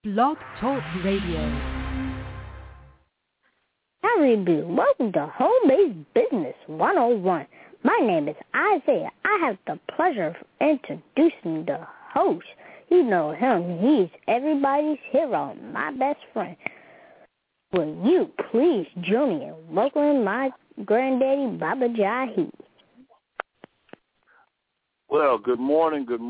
Blog Talk Radio. Howdy, welcome to Home-Based Business 101. My name is Isaiah. I have the pleasure of introducing the host. You know him. He's everybody's hero, my best friend. Will you please join me in welcoming my granddaddy, Baba Jahi? Well, good morning. And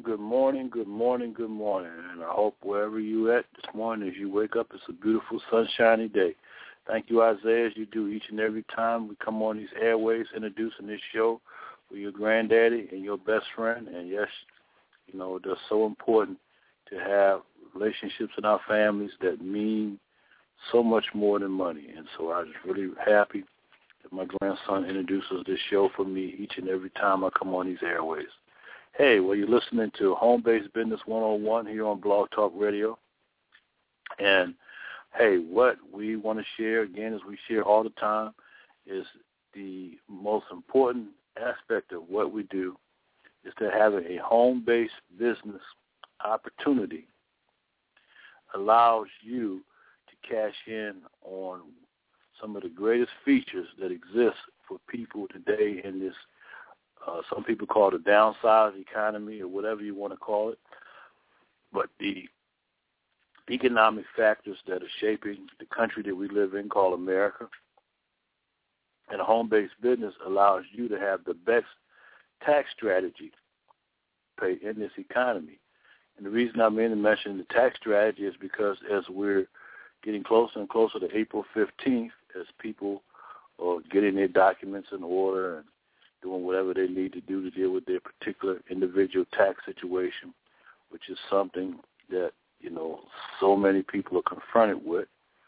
I hope wherever you're at this morning as you wake up, it's a beautiful, sunshiny day. Thank you, Isaiah, as you do each and every time we come on these airways introducing this show with your granddaddy and your best friend. And, yes, you know, they're so important to have relationships in our families that mean so much more than money. And so I'm just really happy that my grandson introduces this show for me each and every time I come on these airways. Hey, well, you're listening to Home-Based Business 101 here on Blog Talk Radio. And, hey, what we want to share, again, as we share all the time, is the most important aspect of what we do is to have a home-based business opportunity allows you to cash in on some of the greatest features that exist for people today in this, some people call it a downsized economy or whatever you want to call it. But the economic factors that are shaping the country that we live in called America, and a home-based business allows you to have the best tax strategy in this economy. And the reason I mean to mention the tax strategy is because as we're getting closer and closer to April 15th, as people are getting their documents in order and doing whatever they need to do to deal with their particular individual tax situation, which is something that, you know, so many people are confronted with.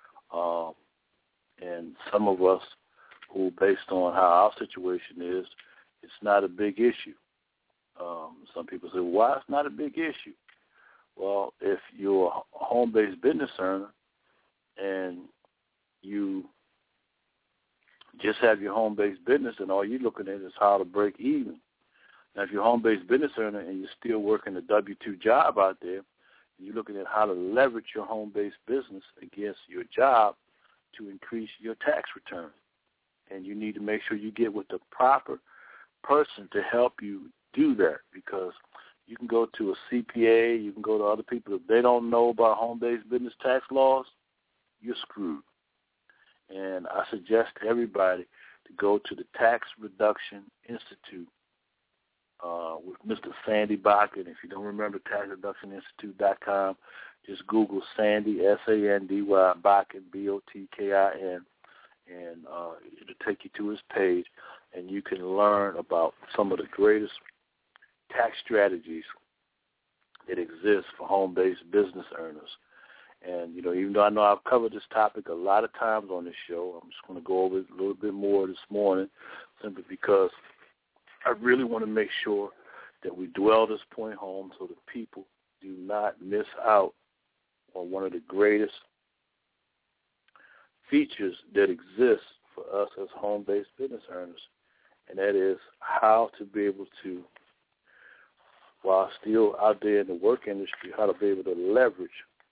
And some of us who, based on how our situation is, it's not a big issue. Some people say, why it's not a big issue? Well, if you're a home-based business earner and you just have your home-based business and all you're looking at is how to break even. Now, if you're a home-based business earner and you're still working a W-2 job out there, you're looking at how to leverage your home-based business against your job to increase your tax return. And you need to make sure you get with the proper person to help you do that, because you can go to a CPA, you can go to other people. If they don't know about home-based business tax laws, you're screwed. And I suggest to everybody to go to the Tax Reduction Institute with Mr. Sandy Bakken. If you don't remember, taxreductioninstitute.com, just Google Sandy, S-A-N-D-Y, Bakken, B-O-T-K-I-N, and it'll take you to his page, and you can learn about some of the greatest tax strategies that exist for home-based business earners. And, you know, even though I know I've covered this topic a lot of times on this show, I'm just going to go over it a little bit more this morning simply because I really want to make sure that we dwell this point home so that people do not miss out on one of the greatest features that exist for us as home-based business earners, and that is how to be able to, while still out there in the work industry, how to be able to leverage.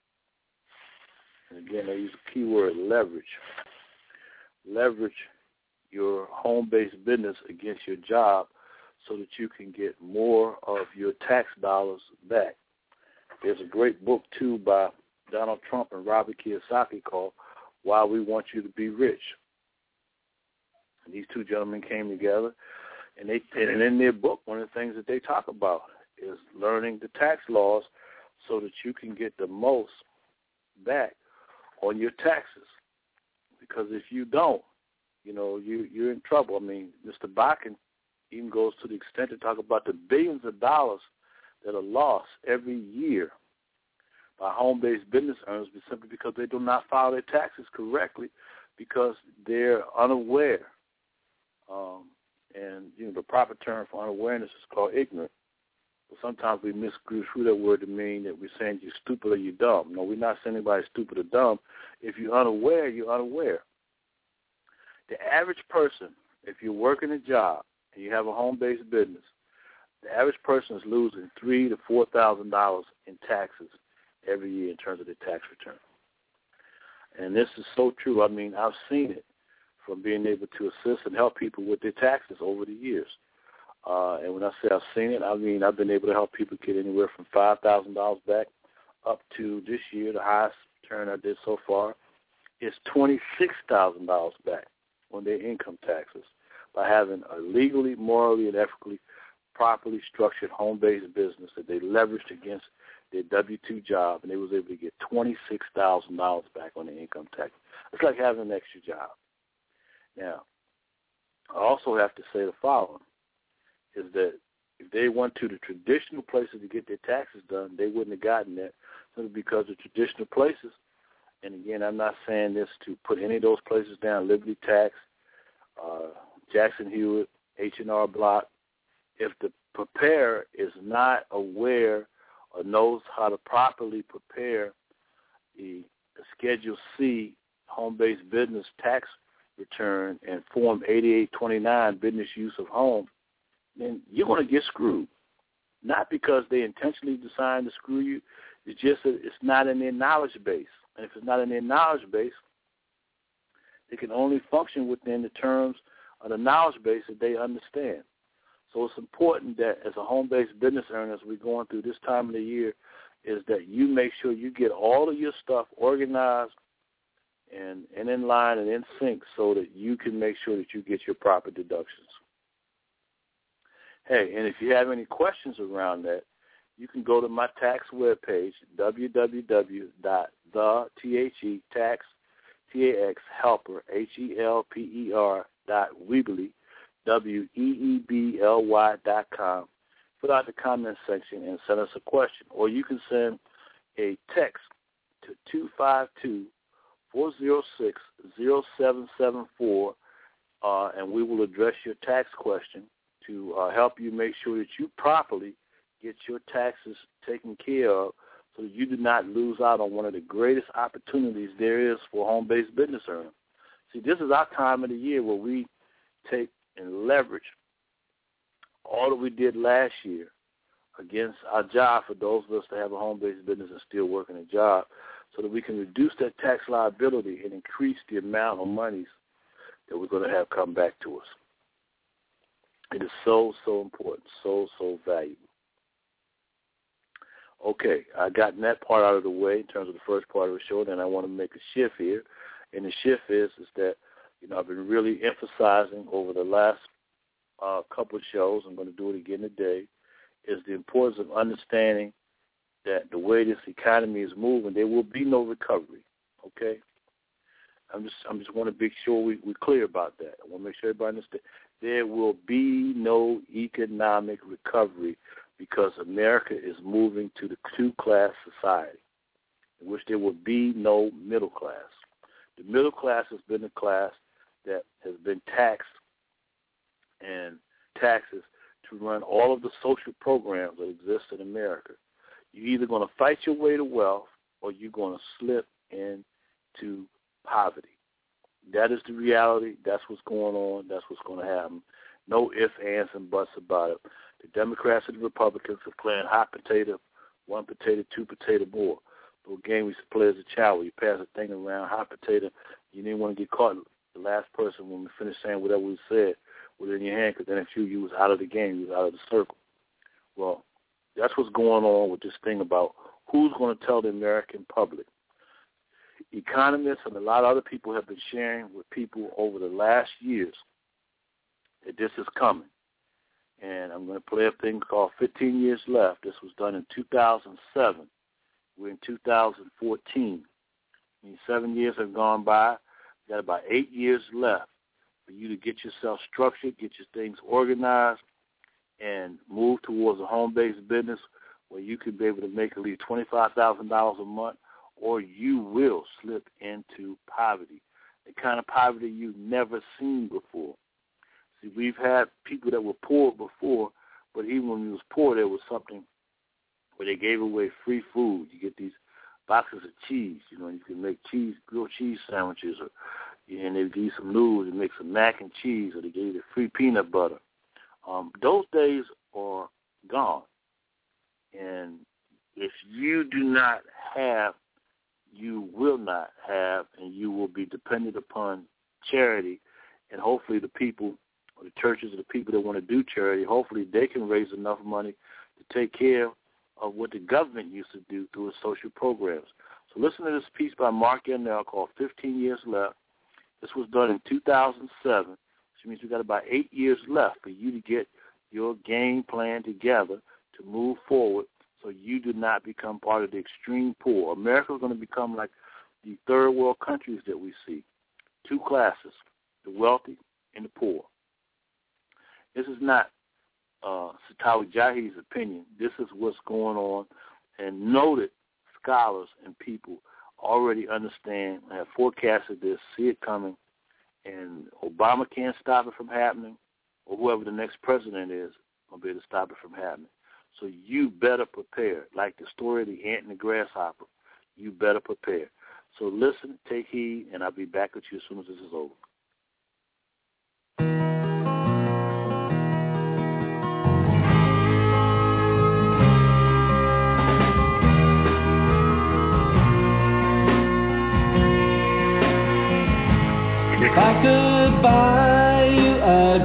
And again, I use the key word leverage. Leverage your home-based business against your job so that you can get more of your tax dollars back. There's a great book, too, by Donald Trump and Robert Kiyosaki called Why We Want You to Be Rich. And these two gentlemen came together, and in their book, one of the things that they talk about is learning the tax laws so that you can get the most back on your taxes. Because if you don't, you know, you're in trouble. I mean, Mr. Bakken even goes to the extent to talk about the billions of dollars that are lost every year by home-based business owners simply because they do not file their taxes correctly because they're unaware. And, you know, the proper term for unawareness is called ignorant. But sometimes we misconstrue that word to mean that we're saying you're stupid or you're dumb. No, we're not saying anybody stupid or dumb. If you're unaware, you're unaware. The average person, if you're working a job and you have a home-based business, the average person is losing $3,000 to $4,000 in taxes every year in terms of their tax return. And this is so true. I mean, I've seen it from being able to assist and help people with their taxes over the years. And when I say I've seen it, I mean I've been able to help people get anywhere from $5,000 back up to this year, the highest return I did so far is $26,000 back on their income taxes by having a legally, morally, and ethically properly structured home-based business that they leveraged against their W-2 job, and they was able to get $26,000 back on their income tax. It's like having an extra job. Now, I also have to say the following, is that if they went to the traditional places to get their taxes done, they wouldn't have gotten that simply because the traditional places, and again, I'm not saying this to put any of those places down, Liberty Tax, Jackson Hewitt, H&R Block, if the preparer is not aware or knows how to properly prepare the Schedule C home-based business tax return and Form 8829 business use of home, then you're going to get screwed. Not because they intentionally designed to screw you, it's just that it's not in their knowledge base. And if it's not in their knowledge base, they can only function within the terms of the knowledge base that they understand. So it's important that as a home-based business owner, as we're going through this time of the year, is that you make sure you get all of your stuff organized and in line and in sync so that you can make sure that you get your proper deductions. Hey, and if you have any questions around that, you can go to my tax webpage, www.thethelper.weebly, weebly.com. Fill out the comment section and send us a question. Or you can send a text to 252-406-0774, and we will address your tax question to help you make sure that you properly get your taxes taken care of so that you do not lose out on one of the greatest opportunities there is for home-based business owners. See, this is our time of the year where we take and leverage all that we did last year against our job for those of us that have a home-based business and still working a job so that we can reduce that tax liability and increase the amount of monies that we're going to have come back to us. It is so, so important, so, so valuable. Okay, I gotten that part out of the way in terms of the first part of the show. Then I want to make a shift here, and the shift is that I've been really emphasizing over the last couple of shows. I'm going to do it again today. Is the importance of understanding that the way this economy is moving, there will be no recovery. Okay, I'm just want to make sure we're clear about that. I want to make sure everybody understands. There will be no economic recovery because America is moving to the two-class society in which there will be no middle class. The middle class has been a class that has been taxed and taxes to run all of the social programs that exist in America. You're either going to fight your way to wealth or you're going to slip into poverty. That is the reality. That's what's going on. That's what's going to happen. No ifs, ands, and buts about it. The Democrats and the Republicans are playing hot potato, one potato, two potato more. The game we used to play as a child where you pass a thing around, hot potato, you didn't want to get caught. The last person, when we finished saying whatever we said, was in your hand because then if you was out of the game, you was out of the circle. Well, that's what's going on with this thing about who's going to tell the American public. Economists and a lot of other people have been sharing with people over the last years that this is coming. And I'm going to play a thing called 15 Years Left. This was done in 2007. We're in 2014. 7 years have gone by. You got about 8 years left for you to get yourself structured, get your things organized, and move towards a home-based business where you can be able to make at least $25,000 a month, or you will slip into poverty, the kind of poverty you've never seen before. See, we've had people that were poor before, but even when we was poor, there was something where they gave away free food. You get these boxes of cheese, and you can make grilled cheese sandwiches, and they give you some noodles and make some mac and cheese, or they gave you free peanut butter. Those days are gone, and If you do not have, you will not have, and you will be dependent upon charity, and hopefully the people, or the churches or the people that want to do charity, hopefully they can raise enough money to take care of what the government used to do through its social programs. So listen to this piece by Mark Yarnell called 15 Years Left. This was done in 2007, which means we've got about 8 years left for you to get your game plan together to move forward so you do not become part of the extreme poor. America is going to become like the third world countries that we see. Two classes, the wealthy and the poor. This is not Satawi Jahi's opinion. This is what's going on, and noted scholars and people already understand and have forecasted this, see it coming, and Obama can't stop it from happening, or whoever the next president is will be able to stop it from happening. So you better prepare. Like the story of the ant and the grasshopper, you better prepare. So listen, take heed, and I'll be back with you as soon as this is over. If I could buy you a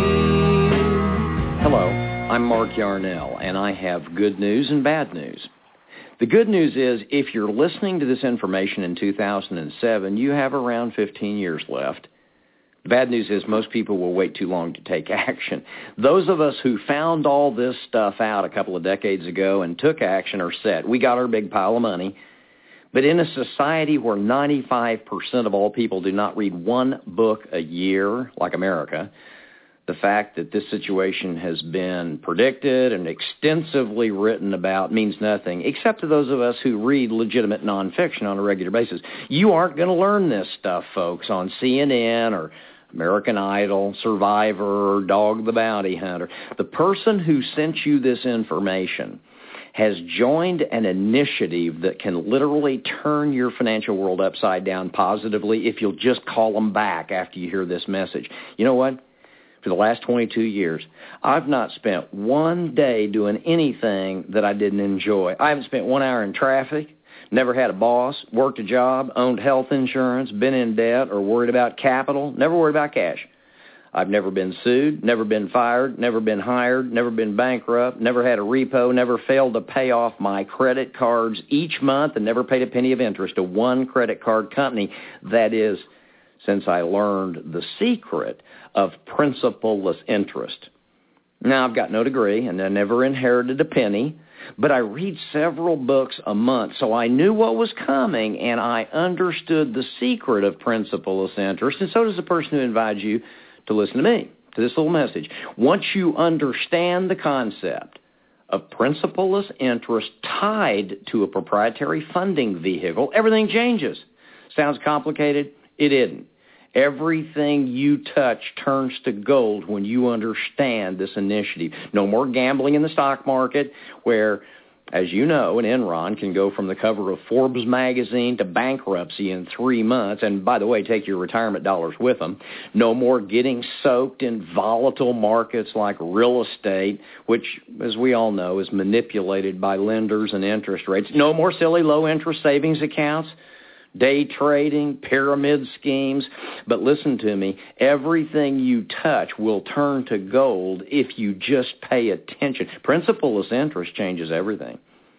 dream. Hello, I'm Mark Yarnell, and I have good news and bad news. The good news is if you're listening to this information in 2007, you have around 15 years left. The bad news is most people will wait too long to take action. Those of us who found all this stuff out a couple of decades ago and took action are set. We got our big pile of money. But in a society where 95% of all people do not read one book a year, like America, the fact that this situation has been predicted and extensively written about means nothing, except to those of us who read legitimate nonfiction on a regular basis. You aren't going to learn this stuff, folks, on CNN or American Idol, Survivor, or Dog the Bounty Hunter. The person who sent you this information has joined an initiative that can literally turn your financial world upside down positively if you'll just call them back after you hear this message. You know what? For the last 22 years, I've not spent one day doing anything that I didn't enjoy. I haven't spent 1 hour in traffic, never had a boss, worked a job, owned health insurance, been in debt, or worried about capital, never worried about cash. I've never been sued, never been fired, never been hired, never been bankrupt, never had a repo, never failed to pay off my credit cards each month, and never paid a penny of interest to one credit card company. That is, since I learned the secret of principal-less interest. Now, I've got no degree, and I never inherited a penny, but I read several books a month, so I knew what was coming, and I understood the secret of principal-less interest, and so does the person who invites you to listen to me, to this little message. Once you understand the concept of principal-less interest tied to a proprietary funding vehicle, everything changes. Sounds complicated? It isn't. Everything you touch turns to gold when you understand this initiative. No more gambling in the stock market where, as you know, an Enron can go from the cover of Forbes magazine to bankruptcy in 3 months, and by the way, take your retirement dollars with them. No more getting soaked in volatile markets like real estate, which, as we all know, is manipulated by lenders and interest rates. No more silly low-interest savings accounts, day trading, pyramid schemes. But listen to me, everything you touch will turn to gold if you just pay attention. Principal-less interest changes everything.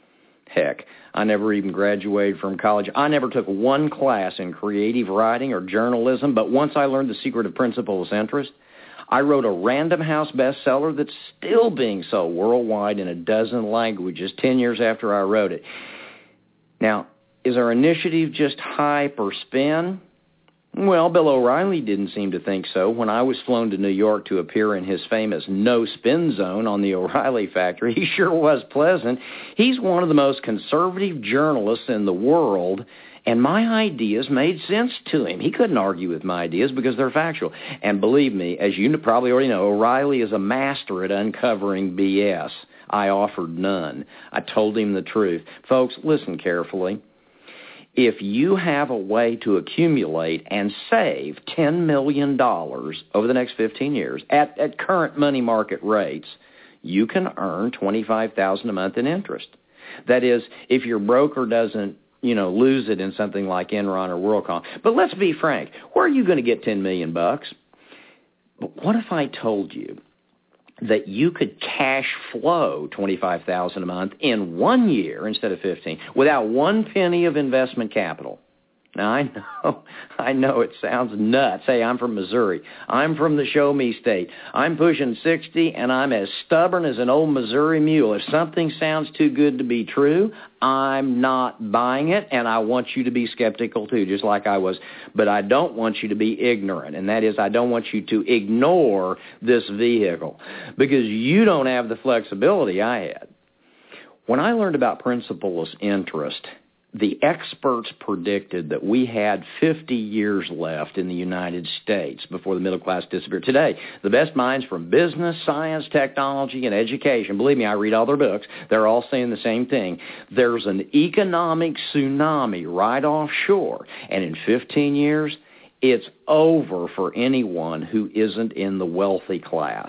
Heck, I never even graduated from college. I never took one class in creative writing or journalism, but once I learned the secret of principal-less interest, I wrote a Random House bestseller that's still being sold worldwide in a dozen languages 10 years after I wrote it. Now, is our initiative just hype or spin? Well, Bill O'Reilly didn't seem to think so when I was flown to New York to appear in his famous no-spin zone on the O'Reilly Factory. He sure was pleasant. He's one of the most conservative journalists in the world, and my ideas made sense to him. He couldn't argue with my ideas because they're factual. And believe me, as you probably already know, O'Reilly is a master at uncovering BS. I offered none. I told him the truth. Folks, listen carefully. If you have a way to accumulate and save $10 million over the next 15 years at current money market rates, you can earn $25,000 a month in interest. That is, if your broker doesn't, lose it in something like Enron or WorldCom. But let's be frank, where are you going to get $10 million? But what if I told you that you could cash flow $25,000 a month in 1 year instead of 15 without one penny of investment capital? Now, I know it sounds nuts. Hey, I'm from Missouri. I'm from the show me state. I'm pushing 60, and I'm as stubborn as an old Missouri mule. If something sounds too good to be true, I'm not buying it, and I want you to be skeptical too, just like I was. But I don't want you to be ignorant, and that is I don't want you to ignore this vehicle because you don't have the flexibility I had. When I learned about principal-less interest, the experts predicted that we had 50 years left in the United States before the middle class disappeared. Today, the best minds from business, science, technology, and education, believe me, I read all their books, they're all saying the same thing. There's an economic tsunami right offshore, and in 15 years, it's over for anyone who isn't in the wealthy class.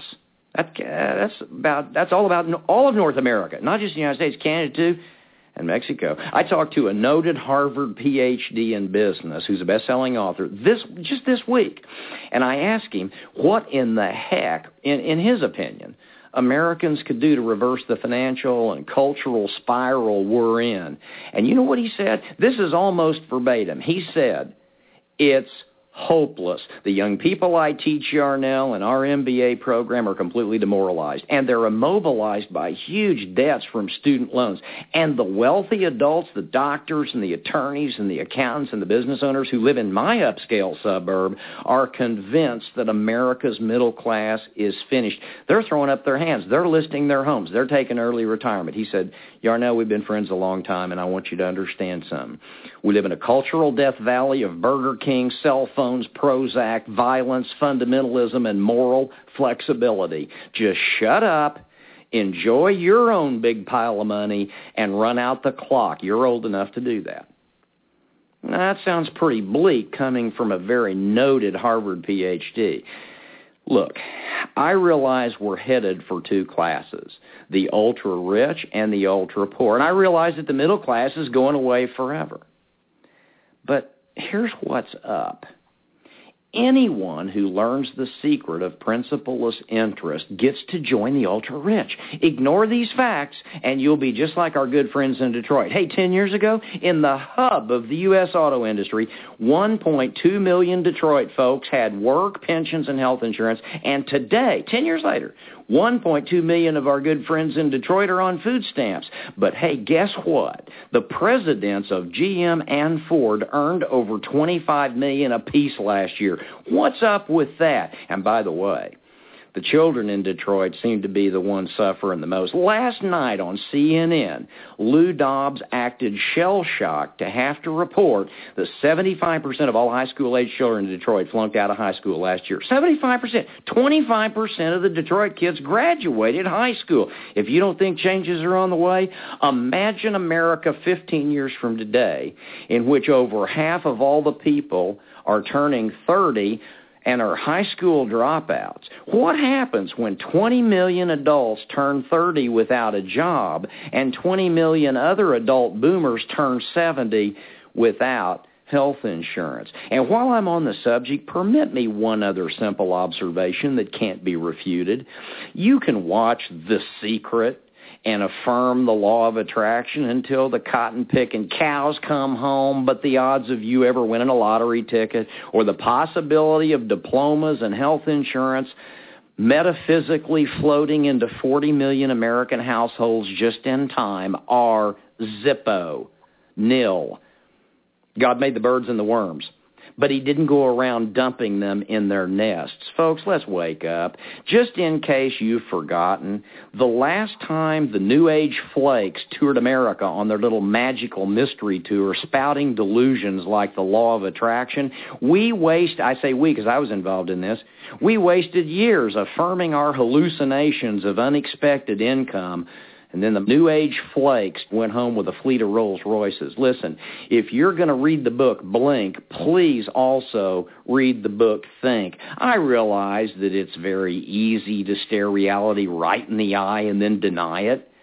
That's all about all of North America, not just the United States, Canada too, and Mexico. I talked to a noted Harvard PhD in business who's a best-selling author just this week, and I asked him what in the heck, in his opinion, Americans could do to reverse the financial and cultural spiral we're in. And you know what he said? This is almost verbatim. He said, it's hopeless. The young people I teach Yarnell and our MBA program are completely demoralized, and they're immobilized by huge debts from student loans. And the wealthy adults, the doctors and the attorneys and the accountants and the business owners who live in my upscale suburb are convinced that America's middle class is finished. They're throwing up their hands. They're listing their homes. They're taking early retirement. He said, Yarnell, we've been friends a long time, and I want you to understand something. We live in a cultural death valley of Burger King, cell phones, Prozac, violence, fundamentalism, and moral flexibility. Just shut up, enjoy your own big pile of money, and run out the clock. You're old enough to do that. Now, that sounds pretty bleak coming from a very noted Harvard PhD. Look, I realize we're headed for two classes, the ultra-rich and the ultra-poor. And I realize that the middle class is going away forever. But here's what's up. Anyone who learns the secret of principal-less interest gets to join the ultra-rich. Ignore these facts, and you'll be just like our good friends in Detroit. Hey, 10 years ago, in the hub of the U.S. auto industry, 1.2 million Detroit folks had work, pensions, and health insurance. And today, 10 years later, 1.2 million of our good friends in Detroit are on food stamps. But hey, guess what? The presidents of GM and Ford earned over $25 million apiece last year. What's up with that? And by the way, the children in Detroit seem to be the ones suffering the most. Last night on CNN, Lou Dobbs acted shell-shocked to have to report that 75% of all high school-age children in Detroit flunked out of high school last year. 75%. 25% of the Detroit kids graduated high school. If you don't think changes are on the way, imagine America 15 years from today, in which over half of all the people are turning 30 and are high school dropouts. What happens when 20 million adults turn 30 without a job and 20 million other adult boomers turn 70 without health insurance? And while I'm on the subject, permit me one other simple observation that can't be refuted. You can watch The Secret and affirm the law of attraction until the cotton-picking cows come home, but the odds of you ever winning a lottery ticket or the possibility of diplomas and health insurance metaphysically floating into 40 million American households just in time are zippo, nil. God made the birds and the worms, but he didn't go around dumping them in their nests. Folks, let's wake up. Just in case you've forgotten, the last time the New Age flakes toured America on their little magical mystery tour, spouting delusions like the law of attraction, I say we because I was involved in this, we wasted years affirming our hallucinations of unexpected income. And then the New Age flakes went home with a fleet of Rolls Royces. Listen, if you're going to read the book Blink, please also read the book Think. I realize that it's very easy to stare reality right in the eye and then deny it.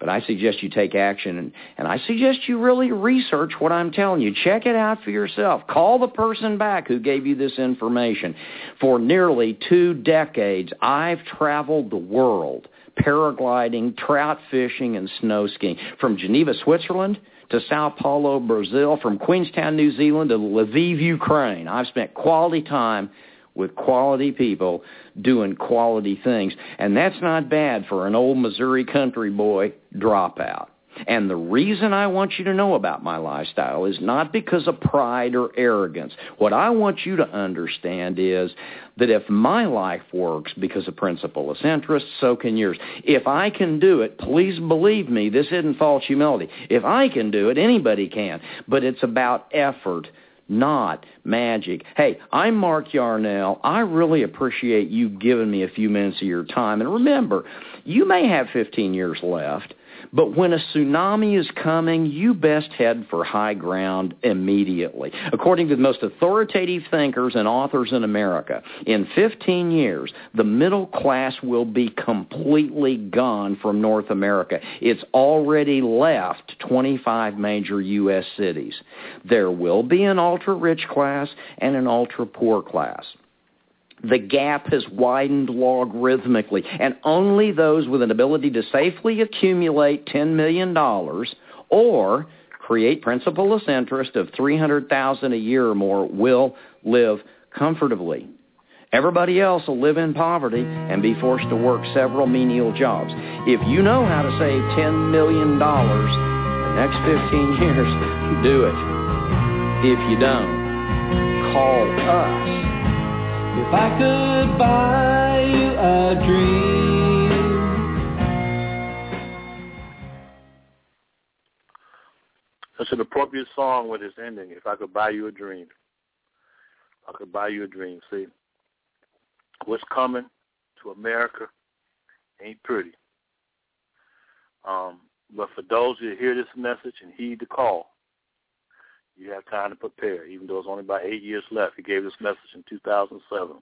But I suggest you take action, and I suggest you really research what I'm telling you. Check it out for yourself. Call the person back who gave you this information. For nearly 2 decades, I've traveled the world paragliding, trout fishing, and snow skiing. From Geneva, Switzerland, to Sao Paulo, Brazil, from Queenstown, New Zealand, to Lviv, Ukraine. I've spent quality time with quality people doing quality things. And that's not bad for an old Missouri country boy dropout. And the reason I want you to know about my lifestyle is not because of pride or arrogance. What I want you to understand is that if my life works because of principleless interest, so can yours. If I can do it, please believe me, this isn't false humility. If I can do it, anybody can. But it's about effort, not magic. Hey, I'm Mark Yarnell. I really appreciate you giving me a few minutes of your time. And remember, you may have 15 years left, but when a tsunami is coming, you best head for high ground immediately. According to the most authoritative thinkers and authors in America, in 15 years, the middle class will be completely gone from North America. It's already left 25 major U.S. cities. There will be an ultra-rich class and an ultra-poor class. The gap has widened logarithmically, and only those with an ability to safely accumulate $10 million or create principalist interest of $300,000 a year or more will live comfortably. Everybody else will live in poverty and be forced to work several menial jobs. If you know how to save $10 million the next 15 years, do it. If you don't, call us. If I could buy you a dream. That's an appropriate song with its ending. If I could buy you a dream. I could buy you a dream. See, what's coming to America ain't pretty. But for those who hear this message and heed the call, you have time to prepare, even though it's only about 8 years left. He gave this message in 2007.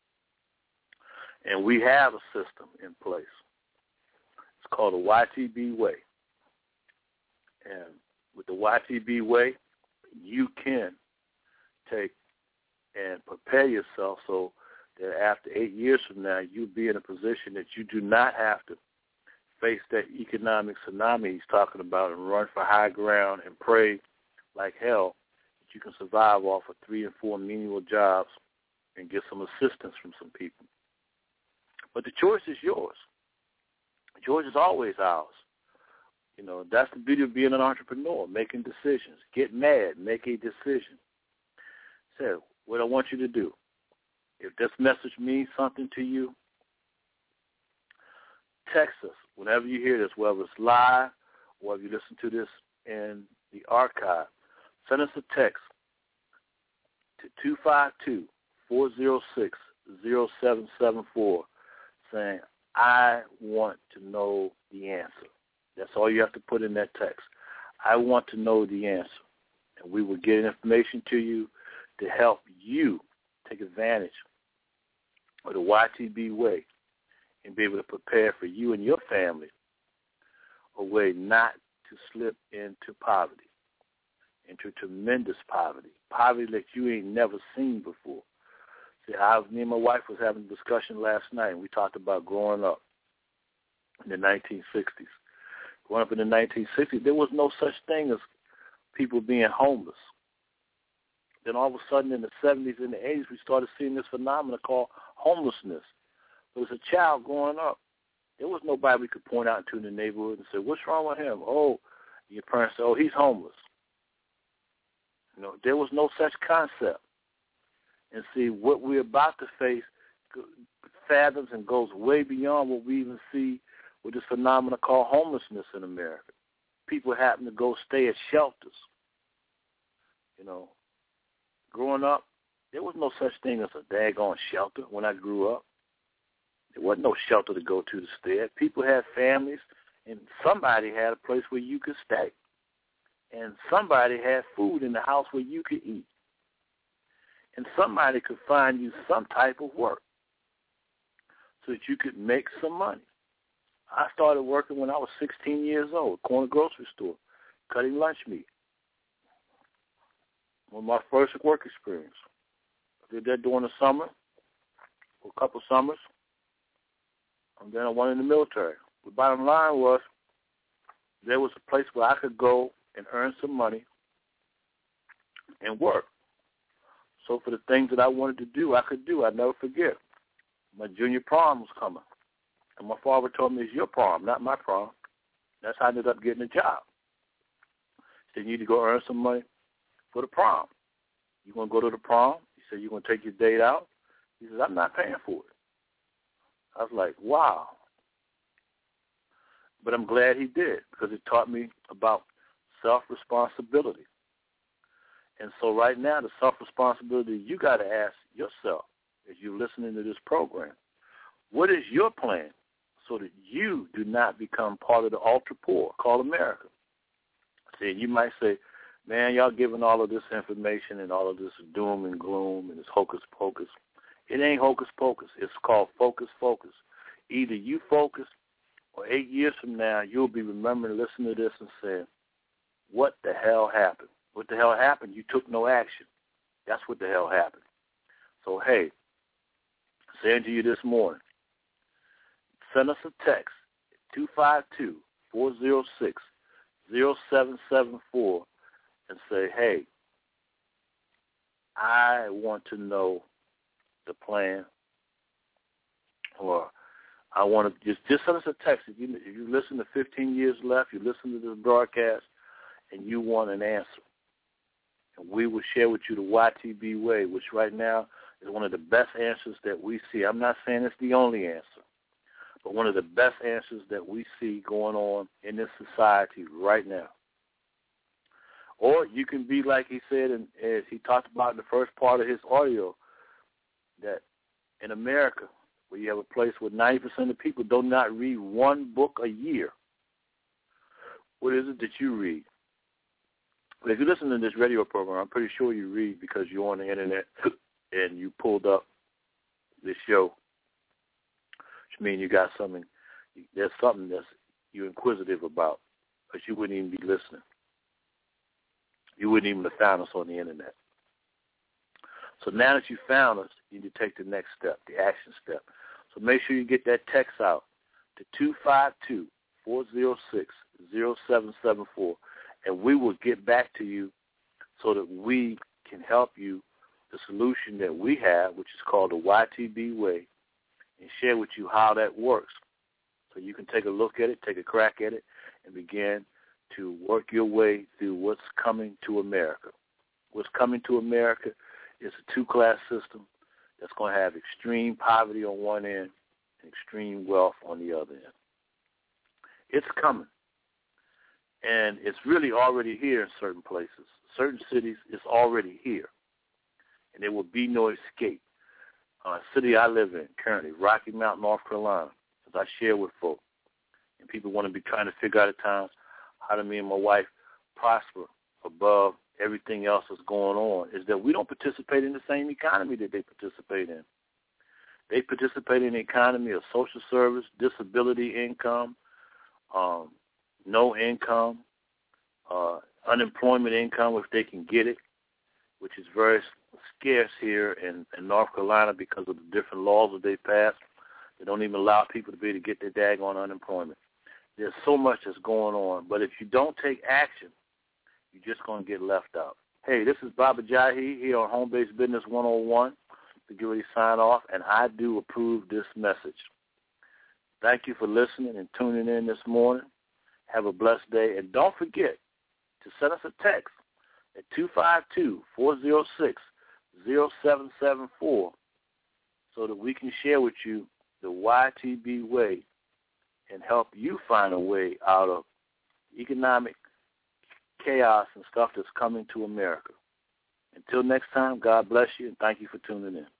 And we have a system in place. It's called the YTB Way. And with the YTB Way, you can take and prepare yourself so that after 8 years from now, you'll be in a position that you do not have to face that economic tsunami he's talking about and run for high ground and pray like hell that you can survive off of 3 and 4 menial jobs and get some assistance from some people. But the choice is yours. The choice is always ours. You know, that's the beauty of being an entrepreneur, making decisions. Get mad, make a decision. So what I want you to do, if this message means something to you, text us whenever you hear this, whether it's live or if you listen to this in the archive. Send us a text to 252-406-0774 saying, I want to know the answer. That's all you have to put in that text. I want to know the answer. And we will get information to you to help you take advantage of the YTB Way and be able to prepare for you and your family a way not to slip into poverty, into tremendous poverty that you ain't never seen before. See, me and my wife was having a discussion last night, and we talked about growing up in the 1960s. Growing up in the 1960s, there was no such thing as people being homeless. Then all of a sudden in the 70s and the 80s, we started seeing this phenomenon called homelessness. But as a child growing up, there was nobody we could point out to in the neighborhood and say, what's wrong with him? Oh, your parents say, oh, he's homeless. You know, there was no such concept. And see, what we're about to face fathoms and goes way beyond what we even see with this phenomenon called homelessness in America. People happen to go stay at shelters. You know, growing up, there was no such thing as a daggone shelter when I grew up. There wasn't no shelter to go to stay at. People had families, and somebody had a place where you could stay. And somebody had food in the house where you could eat. And somebody could find you some type of work so that you could make some money. I started working when I was 16 years old, corner grocery store, cutting lunch meat. One of my first work experience. I did that during the summer, for a couple summers, and then I went in the military. The bottom line was there was a place where I could go and earn some money and work. So for the things that I wanted to do, I could do. I'd never forget. My junior prom was coming. And my father told me, it's your prom, not my prom. That's how I ended up getting a job. He said, you need to go earn some money for the prom. You want to go to the prom? He said, you're going to take your date out? He said, I'm not paying for it. I was like, wow. But I'm glad he did, because it taught me about self-responsibility. And so right now, the self-responsibility you got to ask yourself as you're listening to this program, what is your plan so that you do not become part of the ultra-poor called America? See, you might say, man, y'all giving all of this information and all of this doom and gloom and this hocus pocus. It ain't hocus pocus. It's called focus. Either you focus or 8 years from now, you'll be remembering, listening to this and saying, what the hell happened? What the hell happened? You took no action. That's what the hell happened. So, hey, saying to you this morning, send us a text, 252-406-0774, and say, hey, I want to know the plan, or I want to just send us a text. If you listen to 15 years left, you listen to this broadcast, and you want an answer. And we will share with you the YTB way, which right now is one of the best answers that we see. I'm not saying it's the only answer, but one of the best answers that we see going on in this society right now. Or you can be like he said, and as he talked about in the first part of his audio, that in America, where you have a place where 90% of people do not read one book a year, what is it that you read? But if you listen to this radio program, I'm pretty sure you read because you're on the internet and you pulled up this show, which means you got something, there's something that's you're inquisitive about, but you wouldn't even be listening. You wouldn't even have found us on the internet. So now that you found us, you need to take the next step, the action step. So make sure you get that text out to 252-406-0774, and we will get back to you so that we can help you the solution that we have, which is called the YTB way, and share with you how that works. So you can take a look at it, take a crack at it, and begin to work your way through what's coming to America. What's coming to America is a two-class system that's going to have extreme poverty on one end and extreme wealth on the other end. It's coming. And it's really already here in certain places. Certain cities, it's already here. And there will be no escape. City I live in currently, Rocky Mount, North Carolina, as I share with folks, and people want to be trying to figure out at times how do me and my wife prosper above everything else that's going on, is that we don't participate in the same economy that they participate in. They participate in the economy of social service, disability income, no income, unemployment income if they can get it, which is very scarce here in North Carolina because of the different laws that they passed. They don't even allow people to be able to get their daggone unemployment. There's so much that's going on, but if you don't take action, you're just going to get left out. Hey, this is Baba Jahi here on Home Based Business 101 to get ready to sign off, and I do approve this message. Thank you for listening and tuning in this morning. Have a blessed day, and don't forget to send us a text at 252-406-0774 so that we can share with you the YTB way and help you find a way out of economic chaos and stuff that's coming to America. Until next time, God bless you, and thank you for tuning in.